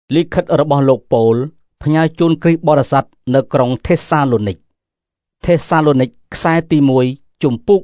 លិខិតរបស់លោកប៉ូលផ្ញើជូនគ្រីស្ទបរិស័ទនៅក្រុងថេសាឡូនីកខ្សែទី1ជំពូក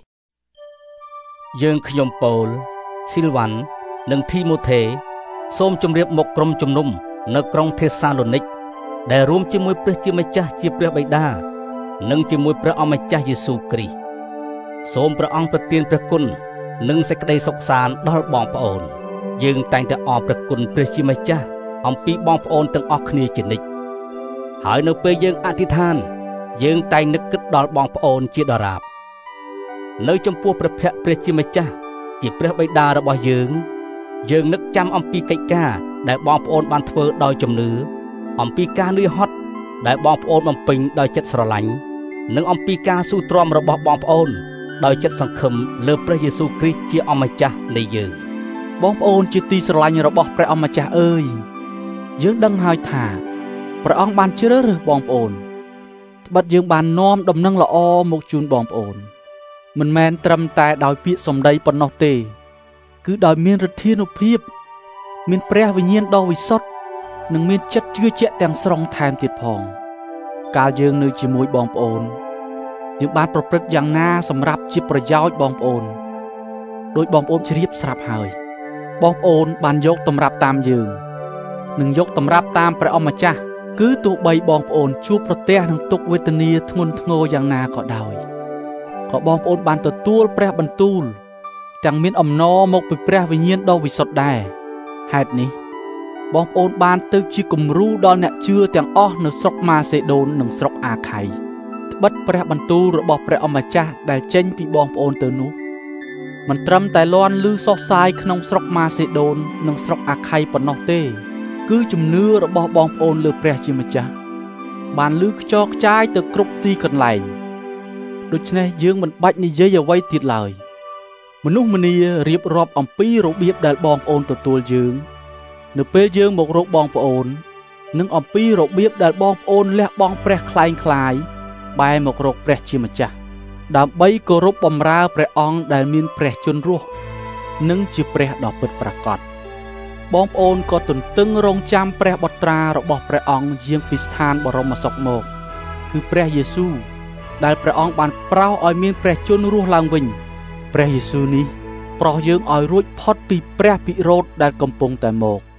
1យើងខ្ញុំប៉ូលស៊ីលវ៉ាន់និងធីម៉ូថេសូមជម្រាបមកក្រុមជំនុំនៅក្រុងថេសាឡូនីកដែលរួមជាមួយព្រះជាម្ចាស់ជាព្រះបិតានិងជាមួយព្រះអម្ចាស់យេស៊ូវគ្រីស្ទសូមព្រះអង្គប្រទានព្រះគុណនិងសេចក្តីសុខសាន្តដល់បងប្អូនយើងតែងតែអរព្រះគុណព្រះជាម្ចាស់អំពីបងប្អូនទាំងអស់គ្នាជានិច្ចហើយនៅពេលយើងអធិដ្ឋានយើងតែងនឹកគិតដល់បងប្អូនជាដរាបនៅចំពោះព្រះភ័ក្ត្រព្រះជាម្ចាស់ជាព្រះបិតារបស់យើងនឹកចាំអំពីកិច្ចការដែលបងប្អូនបានធ្វើដោយជំនឿអំពីការនឿយហត់ដែលបងប្អូនបំពេញដោយចិត្តស្រឡាញ់និងអំពីការស៊ូទ្រាំរបស់បងប្អូនដោយចិត្តសង្ឃឹមលើព្រះយេស៊ូវគ្រីស្ទជាអម្ចាស់នៃយើងបងប្អូនជាទីស្រឡាញ់របស់ព្រះអម្ចាស់អើយយើងដឹងហើយថាព្រះអង្គបានជ្រើសរើសបងប្អូនត្បិតយើងបាននាំដំណឹងល្អមកជូនបងប្អូនមិនមែនត្រឹមតែដោយពាក្យសម្ដីប៉ុណ្ណោះទេគឺដោយមានឫទ្ធានុភាពមានព្រះវិញ្ញាណដ៏វិសុទ្ធនិងមានចិត្តជឿជាក់ទាំងស្រុងថែមទៀតផងកាលយើងនៅជាមួយបងប្អូនយើងបានប្រព្រឹត្តយ៉ាងណាសម្រាប់ជាប្រយោជន៍បងប្អូនដោយបងប្អូនជ្រាបស្រាប់ហើយបងប្អូនបានយកតម្រាប់តាមយើងនិងយកតម្រាប់តាមព្រះអម្ចាស់គឺទោះបីបងប្អូនជួបប្រទះនឹងទុក្ខវេទនាធ្ងន់ធ្ងរយ៉ាងណាក៏ដោយក៏បងប្អូនបានទទួលព្រះបន្ទូលទាំងមានអំណរមកពីព្រះវិញ្ញាណដ៏វិសុទ្ធដែរហេតុនេះបងប្អូនបានទៅជាគំរូដល់អ្នកជឿទាំងអស់នៅស្រុកម៉ាសេដូននិងស្រុកអាខ័យត្បិតព្រះបន្ទូលរបស់ព្រះអម្ចាស់ដែលចេញពីបងប្អូនទៅនោះមិនត្រឹមតែលាន់ឮសុសសាយក្នុងស្រុកម៉ាសេដូននិងស្រុកអាខ័យប៉ុណ្ណោះទេគឺជំនឿរបស់បងប្អូនលើព្រះជាម្ចាស់បានឮខ្ចរខ្ចាយទៅគ្រប់ទីកន្លែងដូច្នេះយើងមិនបាច់និយាយអ្វីទៀតឡើយមនុស្សម្នារៀបរាប់អំពីរបៀបដែលបងប្អូនទទួលយើងនៅពេលយើងមករកបងប្អូននិងអំពីរបៀបដែលបងប្អូនលះបង់ព្រះក្លែងក្លាយបែរមករកព្រះជាម្ចាស់ដើម្បីគោរពបម្រើព្រះអង្គដែលមានព្រះជន្មរស់និងជាព្រះដ៏ពិតប្រាកដបងប្អូនក៏ទន្ទឹងរង់ចាំព្រះបុត្រារបស់ព្រះអង្គយាងពីស្ថានបរមសុខមកគឺព្រះយេស៊ូវដែលព្រះអង្គបានប្រោសឲ្យមានព្រះជន្មរស់ឡើងវិញព្រះយេស៊ូវនេះប្រោសយើងឲ្យរួចផុតពីព្រះពិរោធដែលកំពុងតែមក